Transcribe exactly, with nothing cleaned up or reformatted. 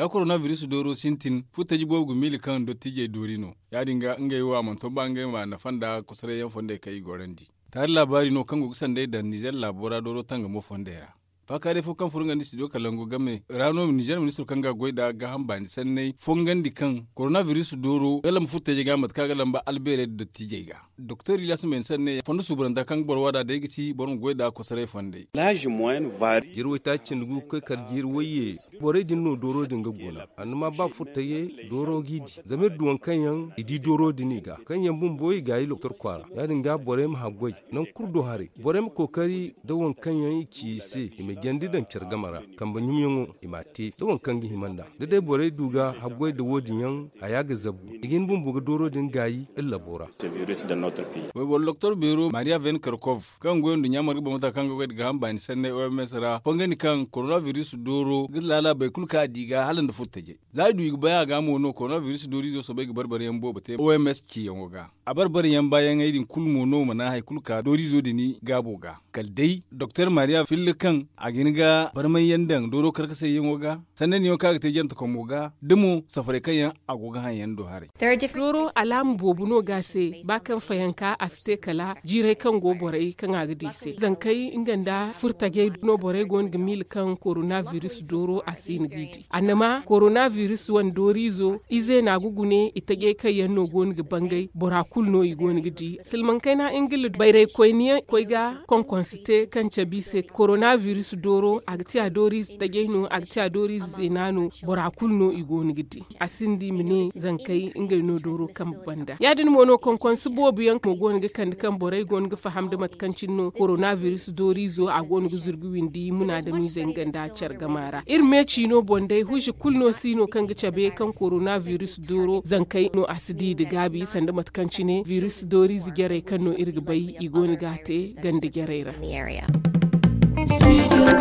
da coronavirus doro sintin futa jibo gumili kan do tije dorino ya dinga ngai wa man to bangai ma na fanda kusare yan fonde kai gorandi tar labari no kan gusan dai da Niger labora doro tanga mo fondera fakare fo kan furunga ni studio kalango game rano Niger minister kan ga goida ga hamba ni sannai fongandi kan coronavirus doro galam futa je ga mat kaga lamba albere do tije ga docteur Ilyas men sannai fondo subranda kan borwada da yigiti boron goida kusare fonde l'âge moyen varie jirwo ta cindugu kai kar jirwoye bore dinno doro dinga gona annuma ba futaye doro gidi zamir duwan kanyan idi doro diniga kanyan bun boyi ga yi doktor kwara ya dinga bore mu hagoi nan kurdo hare bore mu kokari da wan kanyan ki se ime gendi dan cergamara kan banyum yongo imate da wan kangi himanda da dai bore duga hagoi da wodin yan ayaga zabu igin bun buga doro din gayi illa bora virus da notre pays we bol docteur Biro Maria Ven Karkov kan goyon dunya mar mata kan goyon ga hamba ni sanne O M S ra fongani kan coronavirus doro gilala bai kulka diga halin da futtaje za du baya ga mu no coronavirus dori zo so bai ga barbare yan boba te O M S ki yan ga a barbare yan bayan aidin kulmo no mana hay kulka dori zo dini gabo ga kaldai docteur Maria Fillikan a giniga barman yandan doro karkasa yan ga sanne ne ka ta janta ko moga dumu safare kan yan agoga han yan do hare doro alam bobuno gase bakan fayanka aste kala jire kan go borai kan agdise zan kai inganda furtage no borai gon gmil kan coronavirus doro asin gidi annama coronavirus wan dorizo ize na gugune itage kai yanno gon ga bangai borakul no igon gidi silman kaina ingil bayre koyniya koyga kon konsite kan chabise coronavirus doro agti adoris tage no agti adoris zenano borakul no igon gidi asindi mine zan kai ingil no doro kan banda yadin mono kon konsibo biyan mo gon ga kan kan borai gon ga fahamda matkancin no coronavirus dorizo a gon ga zurgu windi muna da mi zanganda car gamara irme chino bondai huji kulno sino kan ga cabe kan coronavirus doro zankai no asidi da gabi sanda matkanci ne virus dori zigere kan no irga bai igoni gate ganda gerera